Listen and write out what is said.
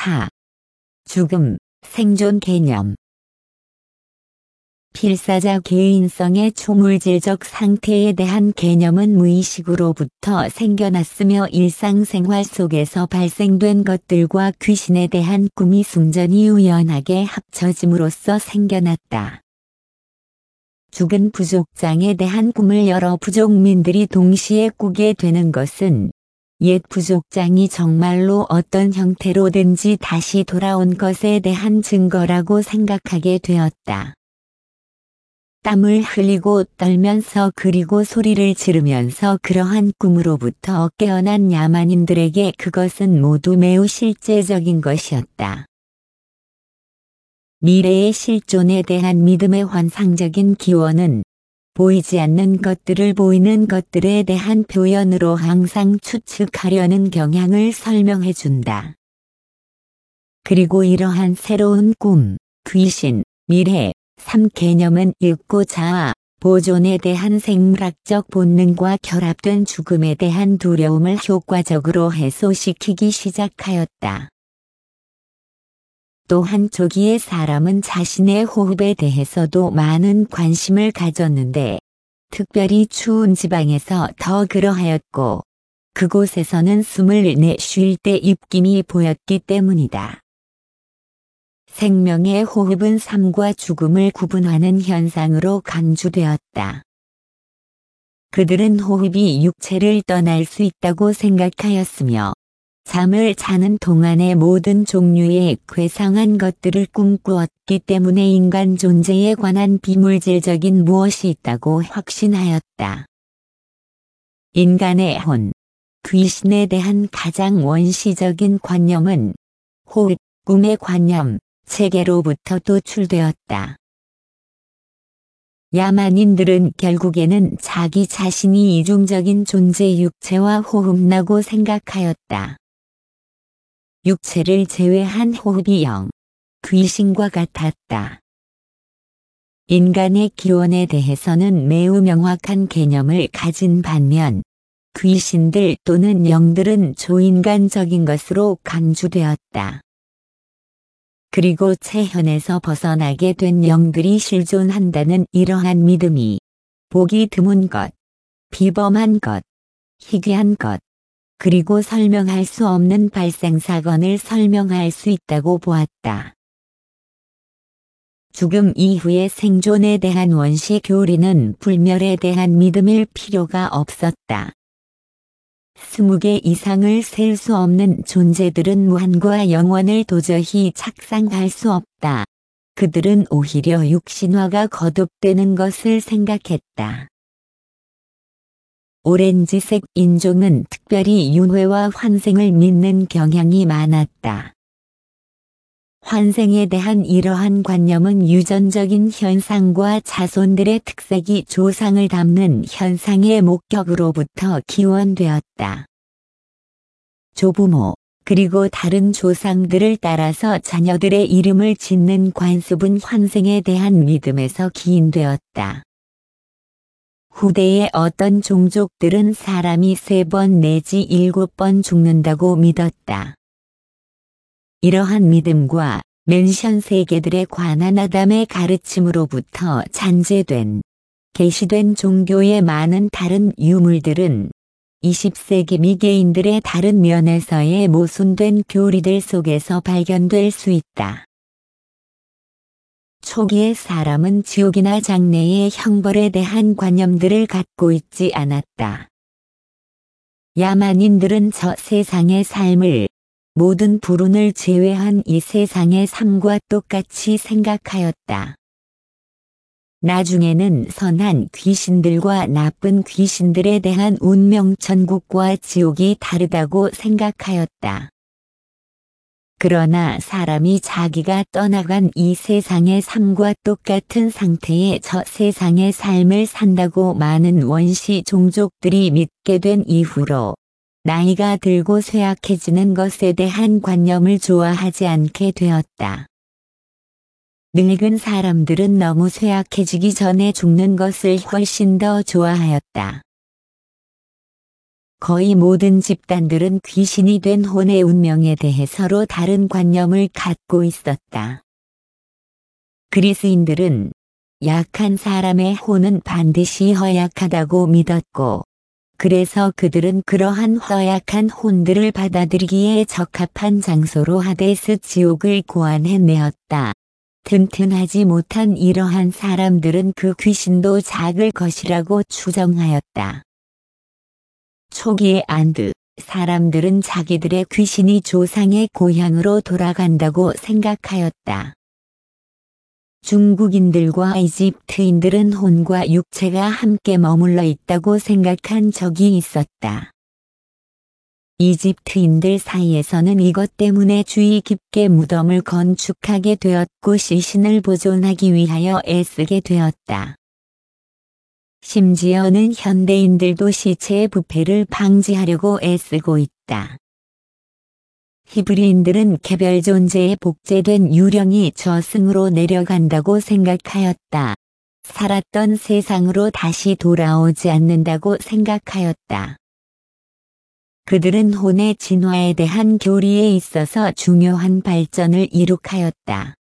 4. 죽음, 생존 개념. 필사자 개인성의 초물질적 상태에 대한 개념은 무의식으로부터 생겨났으며 일상생활 속에서 발생된 것들과 귀신에 대한 꿈이 순전히 우연하게 합쳐짐으로써 생겨났다. 죽은 부족장에 대한 꿈을 여러 부족민들이 동시에 꾸게 되는 것은 옛 부족장이 정말로 어떤 형태로든지 다시 돌아온 것에 대한 증거라고 생각하게 되었다. 땀을 흘리고 떨면서 그리고 소리를 지르면서 그러한 꿈으로부터 깨어난 야만인들에게 그것은 모두 매우 실제적인 것이었다. 미래의 실존에 대한 믿음의 환상적인 기원은 보이지 않는 것들을 보이는 것들에 대한 표현으로 항상 추측하려는 경향을 설명해준다. 그리고 이러한 새로운 꿈, 귀신, 미래, 삶 개념은 읽고 자아, 보존에 대한 생물학적 본능과 결합된 죽음에 대한 두려움을 효과적으로 해소시키기 시작하였다. 또한 초기의 사람은 자신의 호흡에 대해서도 많은 관심을 가졌는데, 특별히 추운 지방에서 더 그러하였고, 그곳에서는 숨을 내쉴 때 입김이 보였기 때문이다. 생명의 호흡은 삶과 죽음을 구분하는 현상으로 강조되었다. 그들은 호흡이 육체를 떠날 수 있다고 생각하였으며, 잠을 자는 동안의 모든 종류의 괴상한 것들을 꿈꾸었기 때문에 인간 존재에 관한 비물질적인 무엇이 있다고 확신하였다. 인간의 혼, 귀신에 대한 가장 원시적인 관념은 호흡, 꿈의 관념, 체계로부터 도출되었다. 야만인들은 결국에는 자기 자신이 이중적인 존재 육체와 호흡나고 생각하였다. 육체를 제외한 호흡이 영, 귀신과 같았다. 인간의 기원에 대해서는 매우 명확한 개념을 가진 반면 귀신들 또는 영들은 초인간적인 것으로 강조되었다. 그리고 체현에서 벗어나게 된 영들이 실존한다는 이러한 믿음이 보기 드문 것, 비범한 것, 희귀한 것, 그리고 설명할 수 없는 발생사건을 설명할 수 있다고 보았다. 죽음 이후의 생존에 대한 원시 교리는 불멸에 대한 믿음일 필요가 없었다. 20개 이상을 셀 수 없는 존재들은 무한과 영원을 도저히 착상할 수 없다. 그들은 오히려 육신화가 거듭되는 것을 생각했다. 오렌지색 인종은 특별히 윤회와 환생을 믿는 경향이 많았다. 환생에 대한 이러한 관념은 유전적인 현상과 자손들의 특색이 조상을 담는 현상의 목격으로부터 기원되었다. 조부모, 그리고 다른 조상들을 따라서 자녀들의 이름을 짓는 관습은 환생에 대한 믿음에서 기인되었다. 후대의 어떤 종족들은 사람이 3번 내지 7번 죽는다고 믿었다. 이러한 믿음과 맨션 세계들에 관한 아담의 가르침으로부터 잔재된, 계시된 종교의 많은 다른 유물들은 20세기 미개인들의 다른 면에서의 모순된 교리들 속에서 발견될 수 있다. 초기의 사람은 지옥이나 장래의 형벌에 대한 관념들을 갖고 있지 않았다. 야만인들은 저 세상의 삶을 모든 불운을 제외한 이 세상의 삶과 똑같이 생각하였다. 나중에는 선한 귀신들과 나쁜 귀신들에 대한 운명 천국과 지옥이 다르다고 생각하였다. 그러나 사람이 자기가 떠나간 이 세상의 삶과 똑같은 상태의 저 세상의 삶을 산다고 많은 원시 종족들이 믿게 된 이후로 나이가 들고 쇠약해지는 것에 대한 관념을 좋아하지 않게 되었다. 늙은 사람들은 너무 쇠약해지기 전에 죽는 것을 훨씬 더 좋아하였다. 거의 모든 집단들은 귀신이 된 혼의 운명에 대해 서로 다른 관념을 갖고 있었다. 그리스인들은 약한 사람의 혼은 반드시 허약하다고 믿었고, 그래서 그들은 그러한 허약한 혼들을 받아들이기에 적합한 장소로 하데스 지옥을 고안해내었다. 튼튼하지 못한 이러한 사람들은 그 귀신도 작을 것이라고 추정하였다. 초기의 안드 사람들은 자기들의 귀신이 조상의 고향으로 돌아간다고 생각하였다. 중국인들과 이집트인들은 혼과 육체가 함께 머물러 있다고 생각한 적이 있었다. 이집트인들 사이에서는 이것 때문에 주의 깊게 무덤을 건축하게 되었고 시신을 보존하기 위하여 애쓰게 되었다. 심지어는 현대인들도 시체의 부패를 방지하려고 애쓰고 있다. 히브리인들은 개별 존재의 복제된 유령이 저승으로 내려간다고 생각하였다. 살았던 세상으로 다시 돌아오지 않는다고 생각하였다. 그들은 혼의 진화에 대한 교리에 있어서 중요한 발전을 이룩하였다.